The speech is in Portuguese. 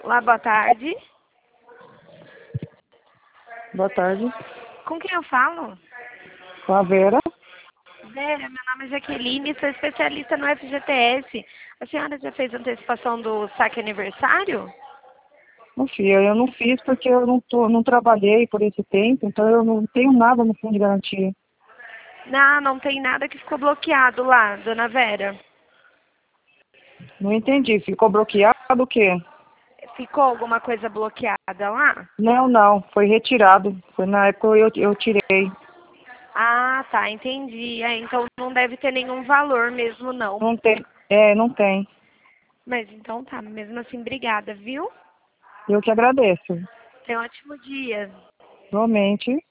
Olá, boa tarde. Boa tarde. Com quem eu falo? Com a Vera. Vera, meu nome é Jaqueline, sou especialista no FGTS. A senhora já fez antecipação do saque aniversário? Não, filha, eu não fiz porque eu não trabalhei por esse tempo, então eu não tenho nada no fundo de garantia. Não, não tem nada que ficou bloqueado lá, dona Vera. Não entendi. Ficou bloqueado o quê? Ficou alguma coisa bloqueada lá? Não. Foi retirado. Foi na época eu tirei. Ah, tá, entendi. Então não deve ter nenhum valor mesmo, não. Não tem. Não tem. Mas então tá, mesmo assim, obrigada, viu? Eu que agradeço. Tenha um ótimo dia. Realmente.